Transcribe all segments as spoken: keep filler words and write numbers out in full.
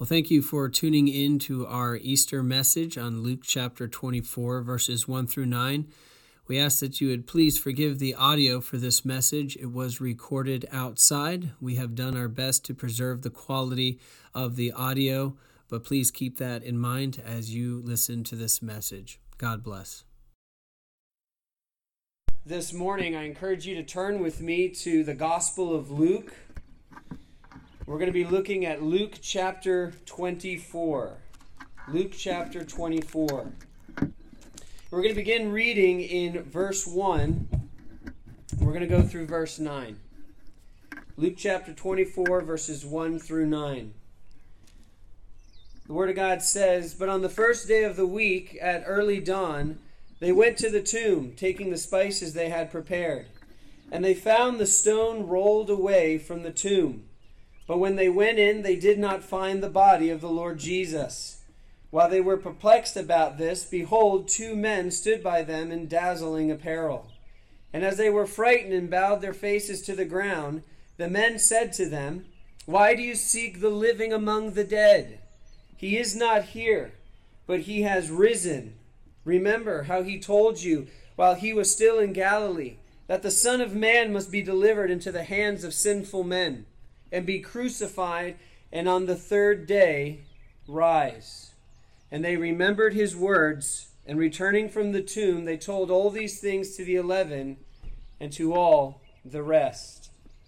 Well, thank you for tuning in to our Easter message on Luke chapter twenty-four, verses one through nine. We ask that you would please forgive the audio for this message. It was recorded outside. We have done our best to preserve the quality of the audio, but please keep that in mind as you listen to this message. God bless. This morning, I encourage you to turn with me to the Gospel of Luke. We're going to be looking at Luke chapter twenty-four. Luke chapter twenty-four. We're going to begin reading in verse one. We're going to go through verse nine. Luke chapter twenty-four, verses one through nine. The Word of God says, "But on the first day of the week, at early dawn, they went to the tomb, taking the spices they had prepared. And they found the stone rolled away from the tomb. But when they went in, they did not find the body of the Lord Jesus. While they were perplexed about this, behold, two men stood by them in dazzling apparel. And as they were frightened and bowed their faces to the ground, the men said to them, 'Why do you seek the living among the dead? He is not here, but he has risen. Remember how he told you while he was still in Galilee, that the Son of Man must be delivered into the hands of sinful men, and be crucified, and on the third day rise.' And they remembered his words, and returning from the tomb, they told all these things to the eleven and to all the rest."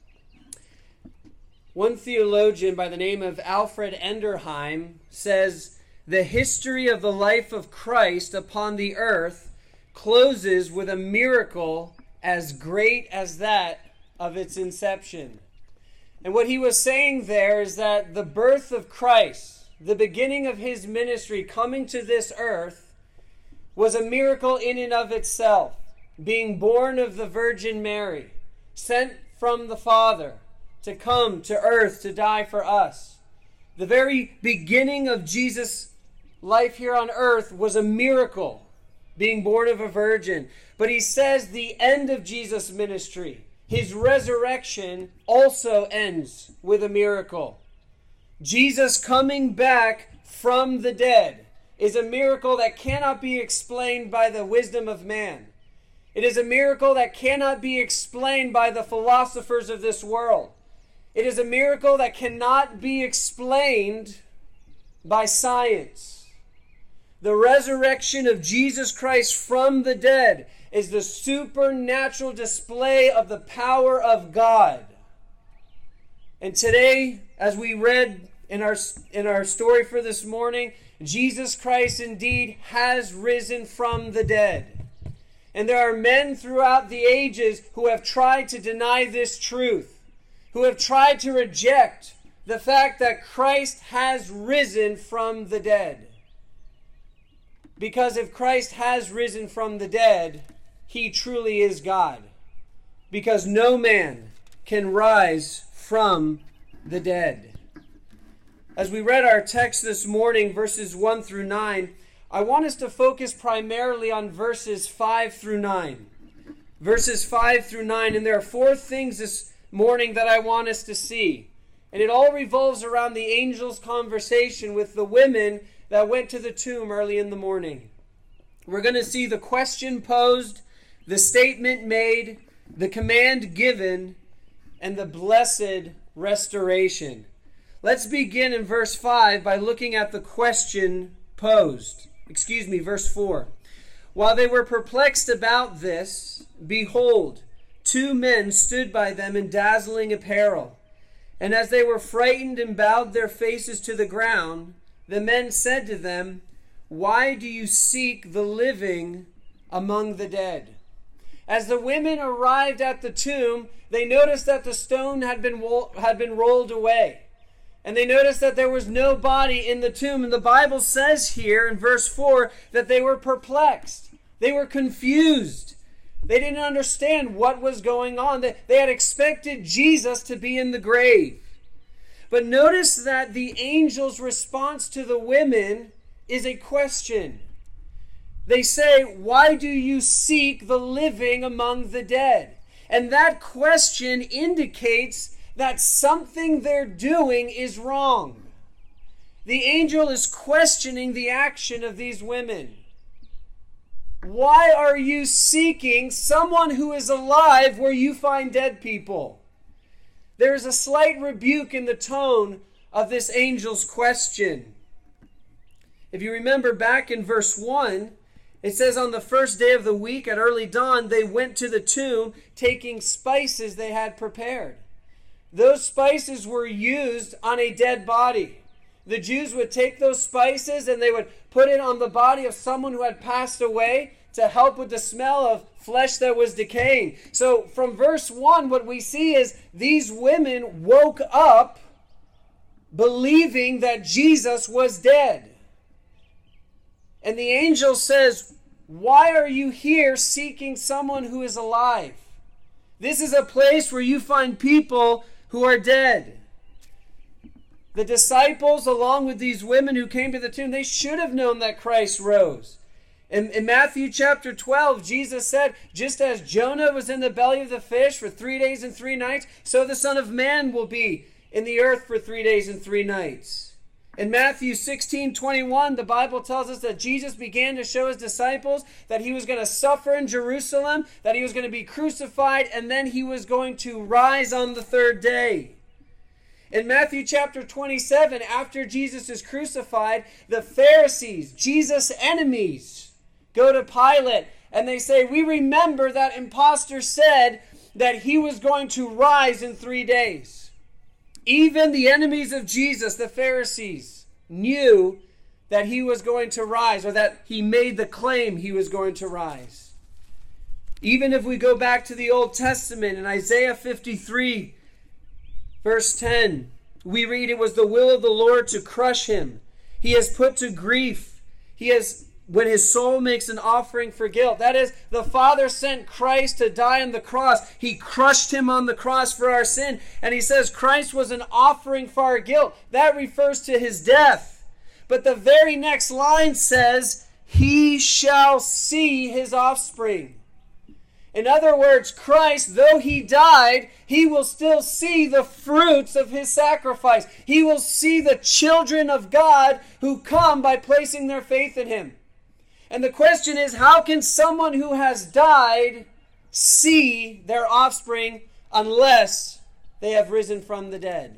One theologian by the name of Alfred Enderheim says, "The history of the life of Christ upon the earth closes with a miracle as great as that of its inception." And what he was saying there is that the birth of Christ, the beginning of his ministry coming to this earth, was a miracle in and of itself. Being born of the Virgin Mary, sent from the Father to come to earth to die for us. The very beginning of Jesus' life here on earth was a miracle, being born of a virgin. But he says the end of Jesus' ministry, his resurrection, also ends with a miracle. Jesus coming back from the dead is a miracle that cannot be explained by the wisdom of man. It is a miracle that cannot be explained by the philosophers of this world. It is a miracle that cannot be explained by science. The resurrection of Jesus Christ from the dead is the supernatural display of the power of God. And today, as we read in our, in our story for this morning, Jesus Christ indeed has risen from the dead. And there are men throughout the ages who have tried to deny this truth, who have tried to reject the fact that Christ has risen from the dead. Because if Christ has risen from the dead, he truly is God. Because no man can rise from the dead. As we read our text this morning, verses one through nine, I want us to focus primarily on verses five through nine. Verses five through nine, and there are four things this morning that I want us to see. And it all revolves around the angel's conversation with the women that went to the tomb early in the morning. We're going to see the question posed, the statement made, the command given, and the blessed restoration. Let's begin in verse five by looking at the question posed. Excuse me, verse four. "While they were perplexed about this, behold, two men stood by them in dazzling apparel. And as they were frightened and bowed their faces to the ground, the men said to them, 'Why do you seek the living among the dead?'" As the women arrived at the tomb, they noticed that the stone had been had been rolled away. And they noticed that there was no body in the tomb. And the Bible says here in verse four that they were perplexed. They were confused. They didn't understand what was going on. They, they had expected Jesus to be in the grave. But notice that the angel's response to the women is a question. They say, "Why do you seek the living among the dead?" And that question indicates that something they're doing is wrong. the angel is questioning the action of these women. Why are you seeking someone who is alive where you find dead people? There is a slight rebuke in the tone of this angel's question. If you remember back in verse one, it says, on the first day of the week at early dawn, they went to the tomb, taking spices they had prepared. Those spices were used on a dead body. The Jews would take those spices and they would put it on the body of someone who had passed away to help with the smell of flesh that was decaying. So from verse one, what we see is these women woke up believing that Jesus was dead. And the angel says, why are you here seeking someone who is alive? This is a place where you find people who are dead. The disciples, along with these women who came to the tomb, they should have known that Christ rose. In, in Matthew chapter twelve, Jesus said, just as Jonah was in the belly of the fish for three days and three nights, so the Son of Man will be in the earth for three days and three nights. In Matthew sixteen twenty-one, the Bible tells us that Jesus began to show his disciples that he was going to suffer in Jerusalem, that he was going to be crucified, and then he was going to rise on the third day. In Matthew chapter twenty-seven, after Jesus is crucified, the Pharisees, Jesus' enemies, go to Pilate and they say, we remember that impostor said that he was going to rise in three days. Even the enemies of Jesus, the Pharisees, knew that he was going to rise, or that he made the claim he was going to rise. Even if we go back to the Old Testament, in Isaiah fifty-three, verse ten, we read, it was the will of the Lord to crush him. He has put to grief. He has, when his soul makes an offering for guilt. That is, the Father sent Christ to die on the cross. He crushed him on the cross for our sin. And he says Christ was an offering for our guilt. That refers to his death. But the very next line says, he shall see his offspring. In other words, Christ, though he died, he will still see the fruits of his sacrifice. He will see the children of God who come by placing their faith in him. And the question is, how can someone who has died see their offspring unless they have risen from the dead?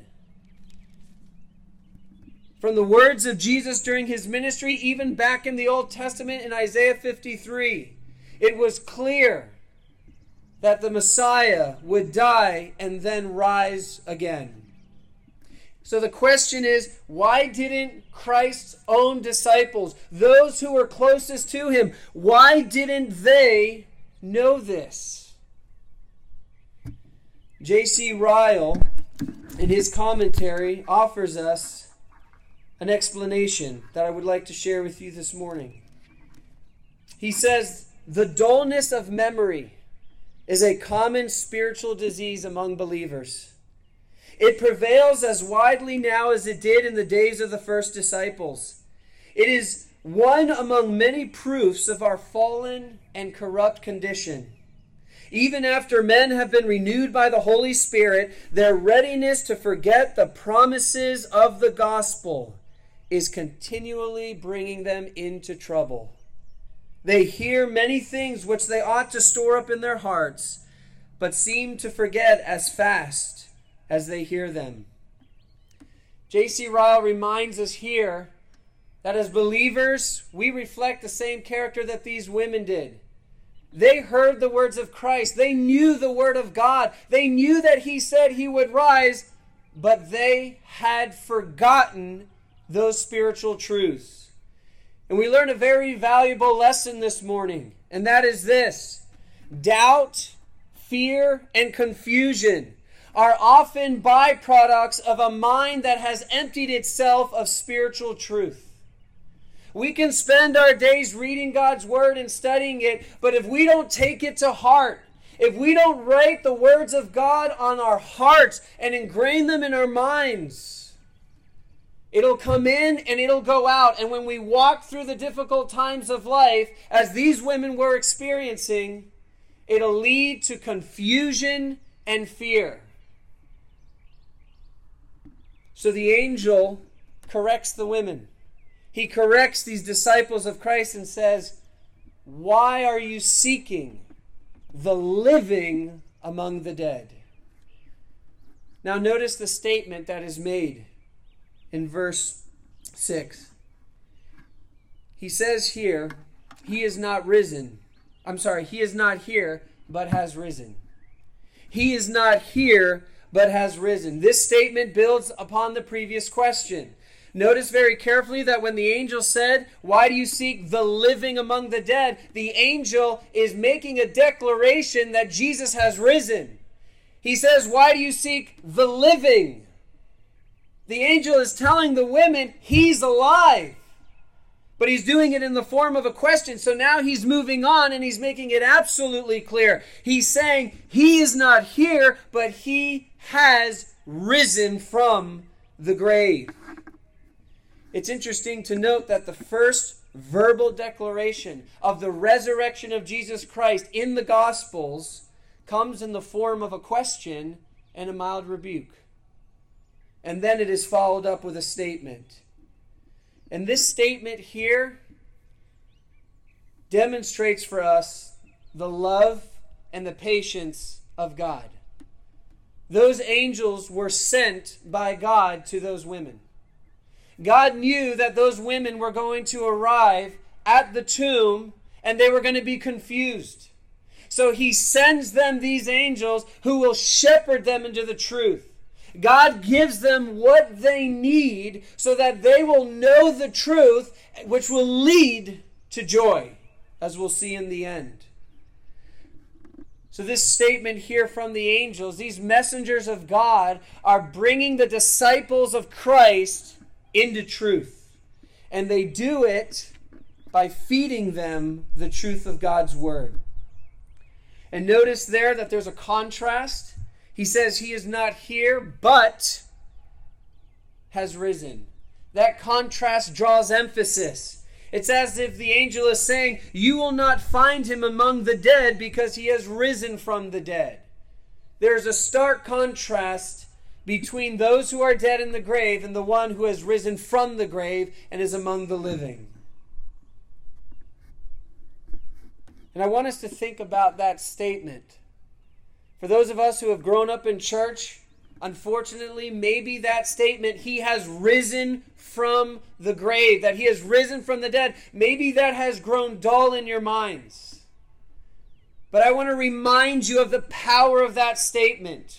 From the words of Jesus during his ministry, even back in the Old Testament in Isaiah fifty-three, it was clear that the Messiah would die and then rise again. So the question is, why didn't Christ's own disciples, those who were closest to him, why didn't they know this? J C Ryle, in his commentary, offers us an explanation that I would like to share with you this morning. He says, the dullness of memory is a common spiritual disease among believers. It prevails as widely now as it did in the days of the first disciples. It is one among many proofs of our fallen and corrupt condition. Even after men have been renewed by the Holy Spirit, their readiness to forget the promises of the gospel is continually bringing them into trouble. They hear many things which they ought to store up in their hearts, but seem to forget as fast as they hear them. J C Ryle reminds us here that as believers, we reflect the same character that these women did. They heard the words of Christ. They knew the word of God. They knew that he said he would rise, but they had forgotten those spiritual truths. And we learn a very valuable lesson this morning, and that is this: doubt, fear, and confusion are often byproducts of a mind that has emptied itself of spiritual truth. We can spend our days reading God's word and studying it, but if we don't take it to heart, if we don't write the words of God on our hearts and ingrain them in our minds, it'll come in and it'll go out. And when we walk through the difficult times of life, as these women were experiencing, it'll lead to confusion and fear. So the angel corrects the women. He corrects these disciples of Christ and says, why are you seeking the living among the dead? Now notice the statement that is made in verse six. He says here, he is not risen. I'm sorry, he is not here, but has risen. He is not here, but has risen. This statement builds upon the previous question. Notice very carefully that when the angel said, why do you seek the living among the dead? The angel is making a declaration that Jesus has risen. He says, why do you seek the living? The angel is telling the women he's alive. But he's doing it in the form of a question. So now he's moving on and he's making it absolutely clear. He's saying he is not here, but he has risen from the grave. It's interesting to note that the first verbal declaration of the resurrection of Jesus Christ in the Gospels comes in the form of a question and a mild rebuke. And then it is followed up with a statement. And this statement here demonstrates for us the love and the patience of God. Those angels were sent by God to those women. God knew that those women were going to arrive at the tomb and they were going to be confused. So he sends them these angels who will shepherd them into the truth. God gives them what they need so that they will know the truth, which will lead to joy, as we'll see in the end. So this statement here from the angels, these messengers of God are bringing the disciples of Christ into truth. And they do it by feeding them the truth of God's word. And notice there that there's a contrast. He says he is not here, but has risen. That contrast draws emphasis. It's as if the angel is saying, you will not find him among the dead because he has risen from the dead. There's a stark contrast between those who are dead in the grave and the one who has risen from the grave and is among the living. And I want us to think about that statement. For those of us who have grown up in church, unfortunately, maybe that statement, he has risen from the grave, that he has risen from the dead, maybe that has grown dull in your minds. But I want to remind you of the power of that statement.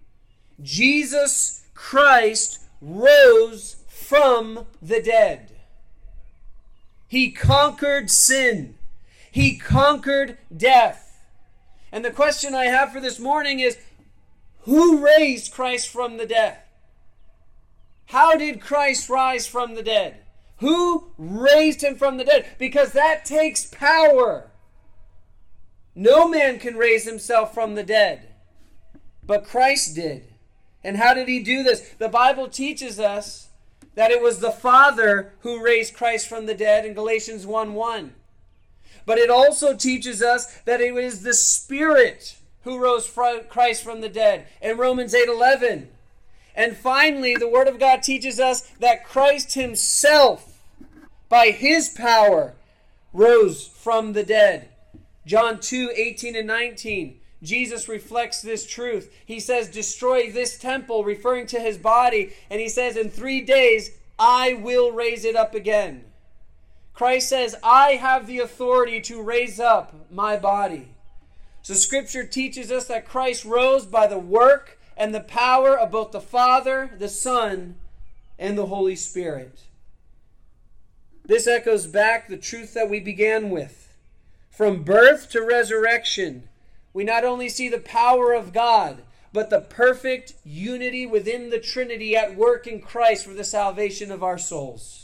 Jesus Christ rose from the dead. He conquered sin. He conquered death. And the question I have for this morning is, who raised Christ from the dead? How did Christ rise from the dead? Who raised him from the dead? Because that takes power. No man can raise himself from the dead, but Christ did. And how did he do this? The Bible teaches us that it was the Father who raised Christ from the dead in Galatians one one. But it also teaches us that it was the Spirit who rose Christ from the dead in Romans eight eleven. And finally, the Word of God teaches us that Christ himself, by his power, rose from the dead. John two eighteen and nineteen. Jesus reflects this truth. He says, destroy this temple, referring to his body. And he says, in three days, I will raise it up again. Christ says, I have the authority to raise up my body. So Scripture teaches us that Christ rose by the work and the power of both the Father, the Son, and the Holy Spirit. This echoes back the truth that we began with. From birth to resurrection, we not only see the power of God, but the perfect unity within the Trinity at work in Christ for the salvation of our souls.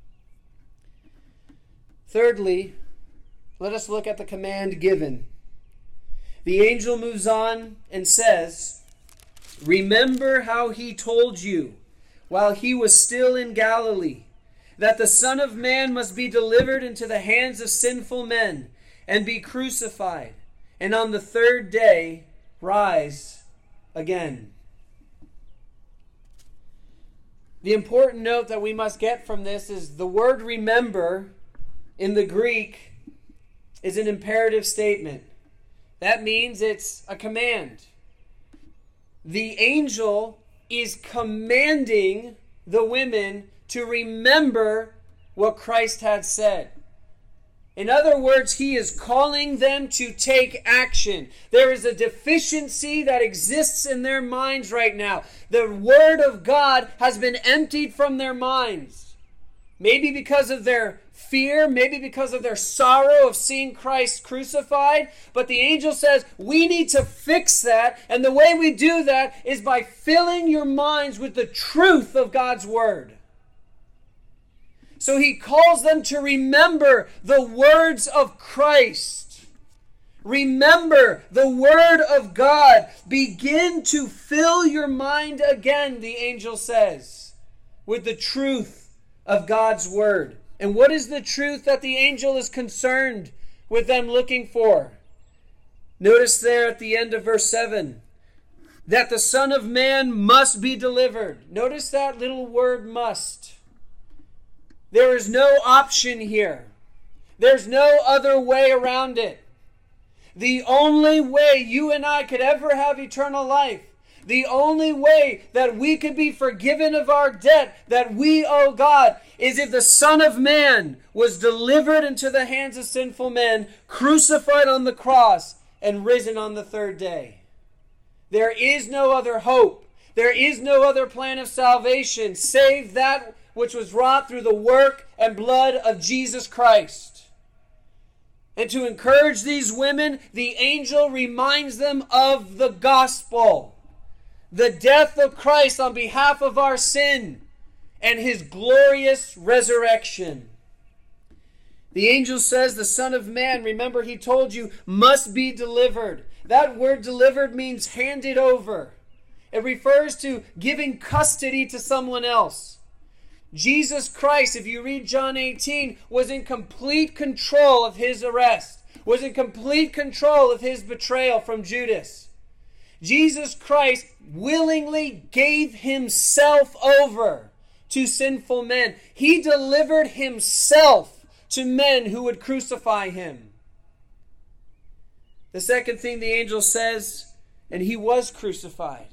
Thirdly, let us look at the command given. The angel moves on and says, remember how he told you, while he was still in Galilee, that the Son of Man must be delivered into the hands of sinful men and be crucified, and on the third day rise again. The important note that we must get from this is the word remember in the Greek is an imperative statement. That means it's a command. The angel is commanding the women to remember what Christ had said. In other words, he is calling them to take action. There is a deficiency that exists in their minds right now. The Word of God has been emptied from their minds. Maybe because of their fear, maybe because of their sorrow of seeing Christ crucified. But the angel says, we need to fix that. And the way we do that is by filling your minds with the truth of God's Word. So he calls them to remember the words of Christ. Remember the Word of God. Begin to fill your mind again, the angel says, with the truth of God's Word. And what is the truth that the angel is concerned with them looking for? Notice there at the end of verse seven, that the Son of Man must be delivered. Notice that little word must. There is no option here. There's no other way around it. The only way you and I could ever have eternal life, the only way that we could be forgiven of our debt that we owe God, is if the Son of Man was delivered into the hands of sinful men, crucified on the cross, and risen on the third day. There is no other hope. There is no other plan of salvation save that which was wrought through the work and blood of Jesus Christ. And to encourage these women, the angel reminds them of the gospel, the death of Christ on behalf of our sin, and his glorious resurrection. The angel says the Son of Man, remember he told you, must be delivered. That word delivered means handed over. It refers to giving custody to someone else. Jesus Christ, if you read John eighteen, was in complete control of his arrest, was in complete control of his betrayal from Judas. Jesus Christ willingly gave himself over to sinful men. He delivered himself to men who would crucify him. The second thing the angel says, and he was crucified.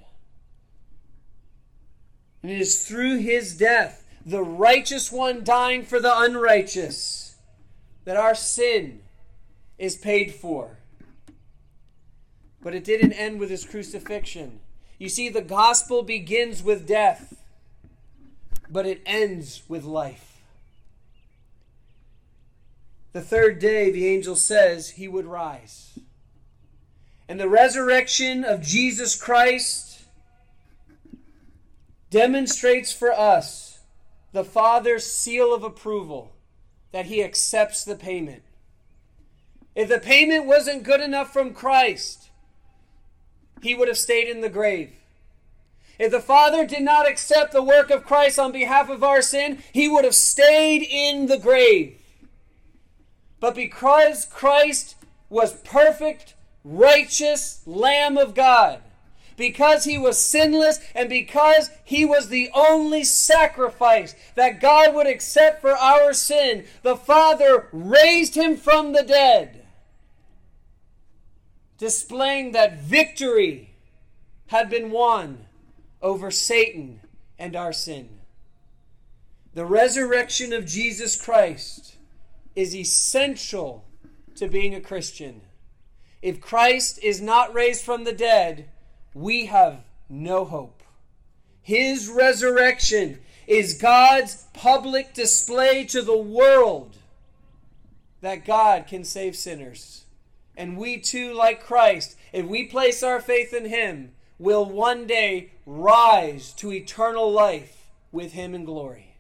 And it is through his death, the righteous one dying for the unrighteous, that our sin is paid for. But it didn't end with his crucifixion. You see, the gospel begins with death, but it ends with life. The third day, the angel says he would rise. And the resurrection of Jesus Christ demonstrates for us the Father's seal of approval, that he accepts the payment. If the payment wasn't good enough from Christ, he would have stayed in the grave. If the Father did not accept the work of Christ on behalf of our sin, he would have stayed in the grave. But because Christ was perfect, righteous Lamb of God, because he was sinless, and because he was the only sacrifice that God would accept for our sin, the Father raised him from the dead, displaying that victory had been won over Satan and our sin. The resurrection of Jesus Christ is essential to being a Christian. If Christ is not raised from the dead, we have no hope. His resurrection is God's public display to the world that God can save sinners. And we too, like Christ, if we place our faith in him, will one day rise to eternal life with him in glory.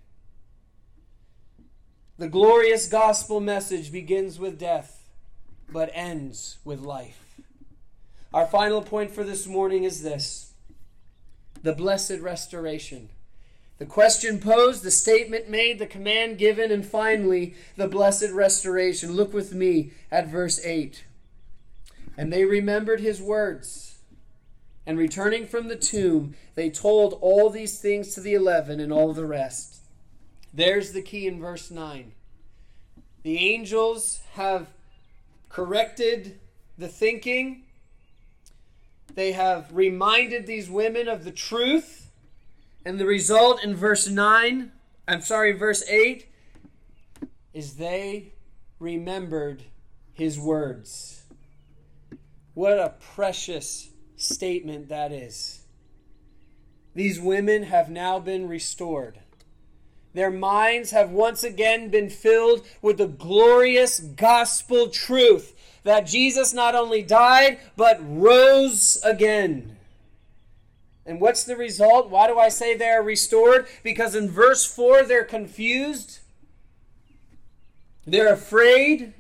The glorious gospel message begins with death, but ends with life. Our final point for this morning is this: the blessed restoration. The question posed, the statement made, the command given, and finally, the blessed restoration. Look with me at verse eight. And they remembered his words And returning from the tomb, they told all these things to the eleven and all the rest. There's the key in verse nine. The angels have corrected the thinking. They have reminded these women of the truth. And the result in verse nine, I'm sorry, verse eight, is they remembered his words. What a precious statement that is. These women have now been restored. Their minds have once again been filled with the glorious gospel truth that Jesus not only died, but rose again. And what's the result? Why do I say they are restored? Because in verse four, they're confused. They're afraid.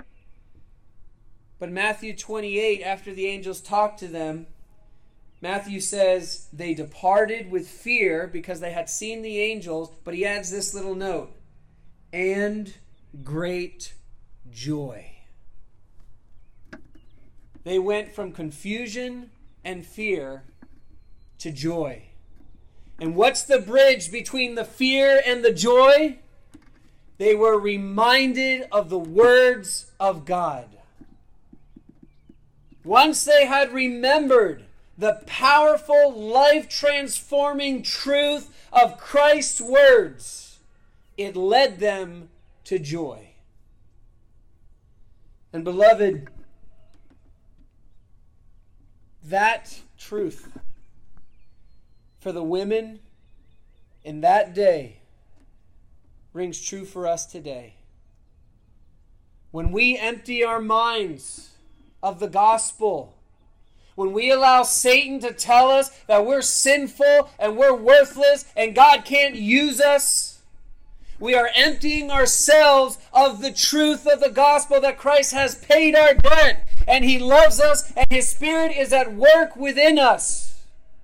But Matthew twenty-eight, after the angels talked to them, Matthew says they departed with fear because they had seen the angels, but he adds this little note, and great joy. They went from confusion and fear to joy. And what's the bridge between the fear and the joy? They were reminded of the words of God. Once they had remembered the powerful, life-transforming truth of Christ's words, it led them to joy. And beloved, that truth for the women in that day rings true for us today. When we empty our minds of the gospel, when we allow Satan to tell us that we're sinful and we're worthless and God can't use us, we are emptying ourselves of the truth of the gospel that Christ has paid our debt and he loves us and his Spirit is at work within us.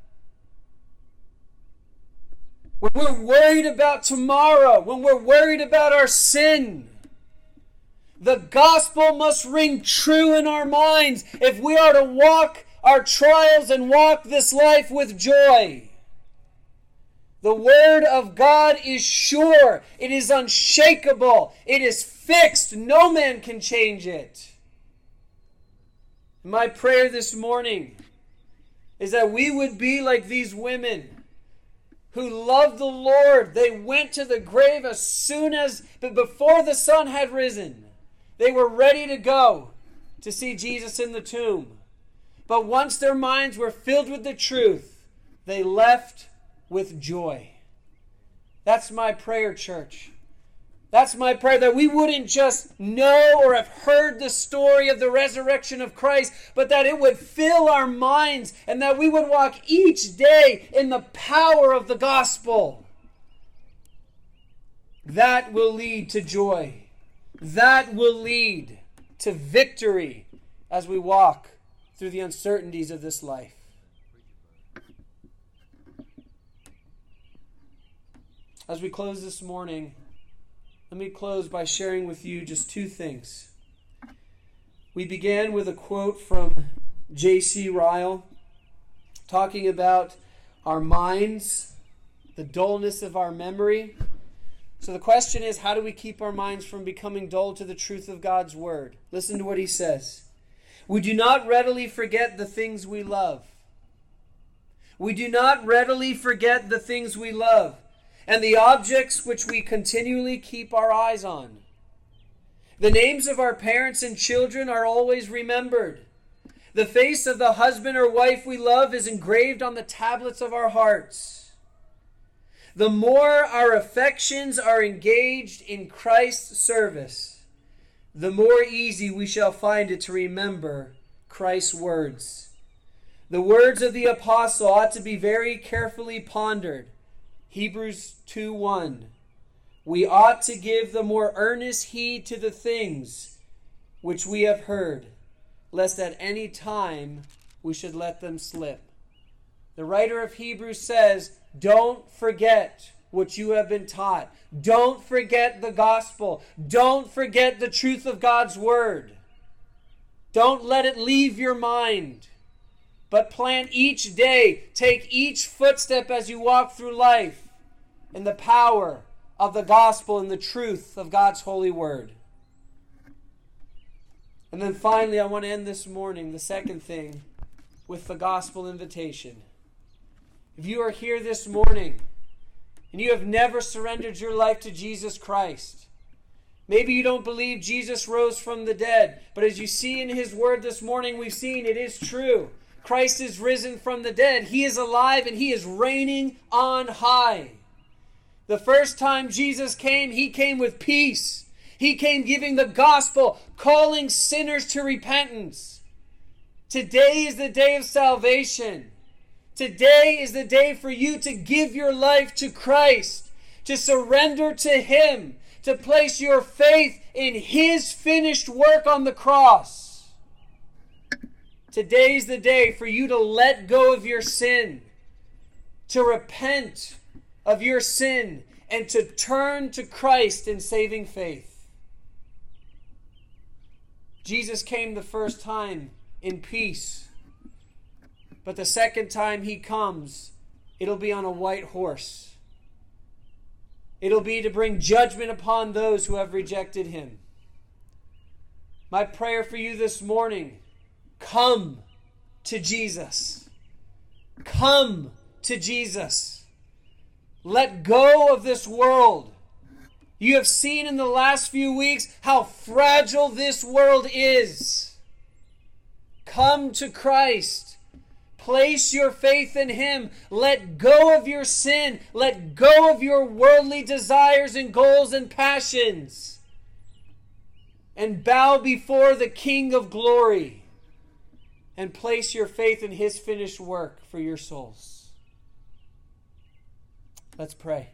When we're worried about tomorrow, when we're worried about our sin, the gospel must ring true in our minds if we are to walk our trials and walk this life with joy. The word of God is sure. It is unshakable. It is fixed. No man can change it. My prayer this morning is that we would be like these women who loved the Lord. They went to the grave as soon as, but before the sun had risen. They were ready to go to see Jesus in the tomb. But once their minds were filled with the truth, they left with joy. That's my prayer, church. That's my prayer, that we wouldn't just know or have heard the story of the resurrection of Christ, but that it would fill our minds and that we would walk each day in the power of the gospel. That will lead to joy. That will lead to victory as we walk through the uncertainties of this life. As we close this morning, let me close by sharing with you just two things. We began with a quote from J C Ryle talking about our minds, the dullness of our memory. So the question is, how do we keep our minds from becoming dull to the truth of God's word? Listen to what he says. We do not readily forget the things we love. We do not readily forget the things we love, and the objects which we continually keep our eyes on. The names of our parents and children are always remembered. The face of the husband or wife we love is engraved on the tablets of our hearts. The more our affections are engaged in Christ's service, the more easy we shall find it to remember Christ's words. The words of the apostle ought to be very carefully pondered. Hebrews two one. We ought to give the more earnest heed to the things which we have heard, lest at any time we should let them slip. The writer of Hebrews says, don't forget what you have been taught. Don't forget the gospel. Don't forget the truth of God's word. Don't let it leave your mind, but plan each day. Take each footstep as you walk through life in the power of the gospel and the truth of God's holy word. And then finally, I want to end this morning, the second thing, with the gospel invitation. If you are here this morning and you have never surrendered your life to Jesus Christ, maybe you don't believe Jesus rose from the dead, but as you see in his word this morning, we've seen it is true. Christ is risen from the dead. He is alive and he is reigning on high. The first time Jesus came, he came with peace. He came giving the gospel, calling sinners to repentance. Today is the day of salvation. Today is the day for you to give your life to Christ, to surrender to him, to place your faith in his finished work on the cross. Today is the day for you to let go of your sin, to repent of your sin, and to turn to Christ in saving faith. Jesus came the first time in peace, but the second time he comes, it'll be on a white horse. It'll be to bring judgment upon those who have rejected him. My prayer for you this morning, come to Jesus. Come to Jesus. Let go of this world. You have seen in the last few weeks how fragile this world is. Come to Christ. Place your faith in him. Let go of your sin. Let go of your worldly desires and goals and passions. And bow before the King of glory. And place your faith in his finished work for your souls. Let's pray.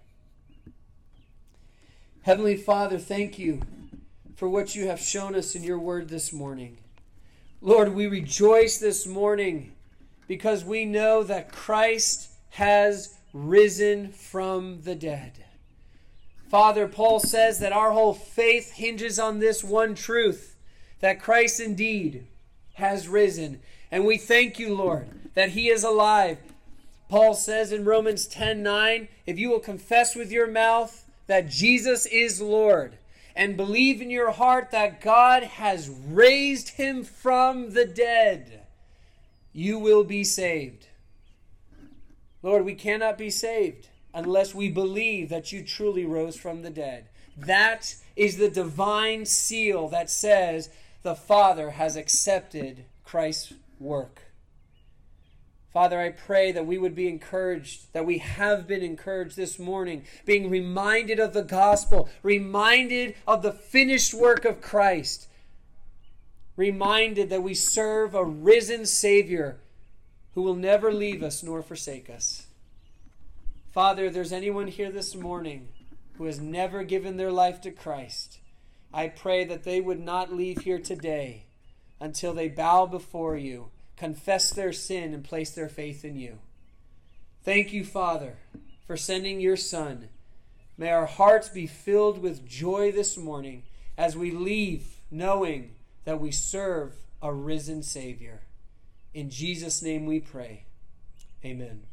Heavenly Father, thank you for what you have shown us in your word this morning. Lord, we rejoice this morning because we know that Christ has risen from the dead. Father, Paul says that our whole faith hinges on this one truth, that Christ indeed has risen. And we thank you, Lord, that he is alive. Paul says in Romans ten nine, if you will confess with your mouth that Jesus is Lord, and believe in your heart that God has raised him from the dead, you will be saved. Lord, we cannot be saved unless we believe that you truly rose from the dead. That is the divine seal that says the Father has accepted Christ's work. Father, I pray that we would be encouraged, that we have been encouraged this morning, being reminded of the gospel, reminded of the finished work of Christ, reminded that we serve a risen Savior who will never leave us nor forsake us. Father, if there's anyone here this morning who has never given their life to Christ, I pray that they would not leave here today until they bow before you, confess their sin, and place their faith in you. Thank you, Father, for sending your Son. May our hearts be filled with joy this morning as we leave knowing that we serve a risen Savior. In Jesus' name we pray. Amen.